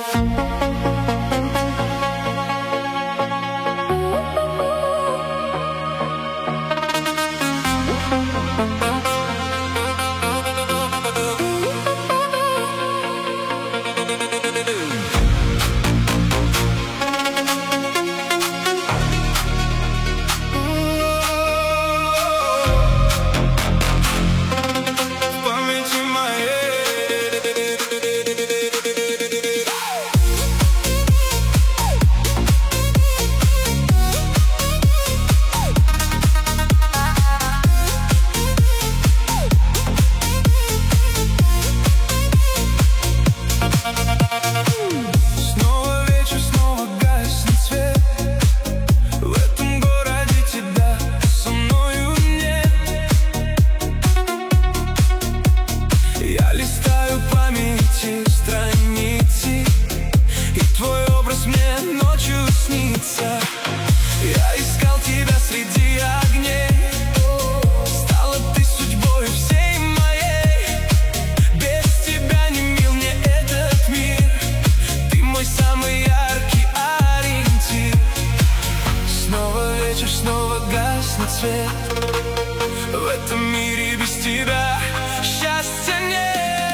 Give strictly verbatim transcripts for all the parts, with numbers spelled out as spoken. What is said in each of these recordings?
В этом мире без тебя счастья нет.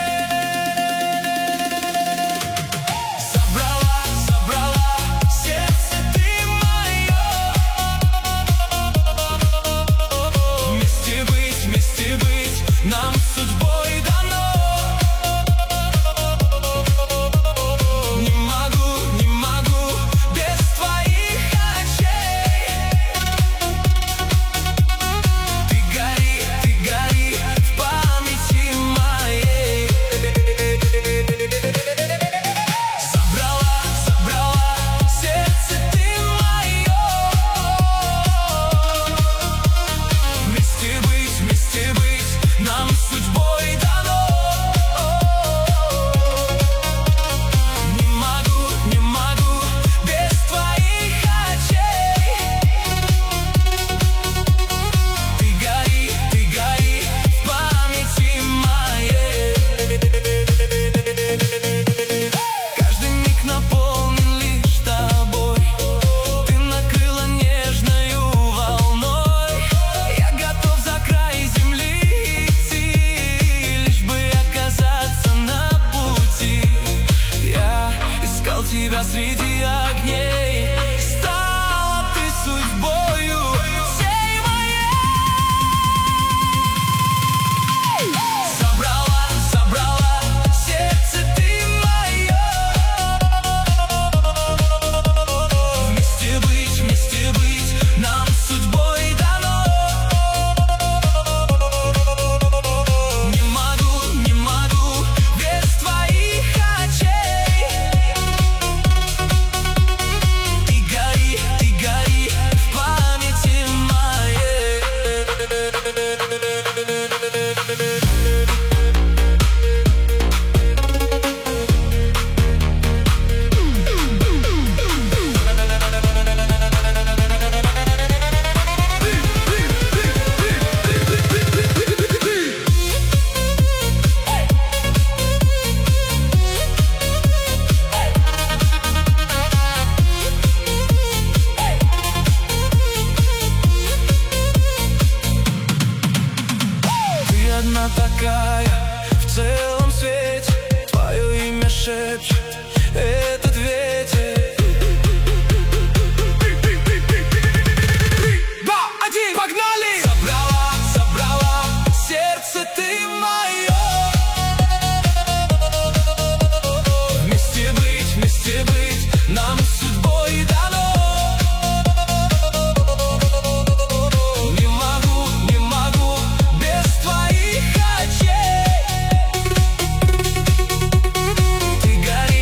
Забрала, забрала сердце ты мое. Вместе быть, вместе быть нам судьбой дано. Не могу, не могу без твоих очей. Ты гори, ты гори в памяти моей. Забрала, забрала сердце ты мое. Вместе быть, вместе быть нам судьбой дано. Не могу, не могу без твоих очей. Ты гори, ты гори в памяти моей. Каждый миг наполнен лишь тобой. Ты накрыла нежною волной. Я готов за край земли идти, лишь бы оказаться на пути. Я искал тебя среди огней. Стала ты судьбою всей моей. Забрала, забрала сердце ты мое. Вместе быть, вместе быть нам судьбой дано. Не могу, не могу без твоих очей. Ты гори, ты гори в памяти моей. Ты одна такая в целом свете. Твое имя шепчет этот ветер. Три, два, один, погнали! Забрала, забрала сердце ты мое. Вместе быть, вместе быть нам судьбой дано. Не могу, не могу без твоих очей. Ты гори,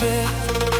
свет.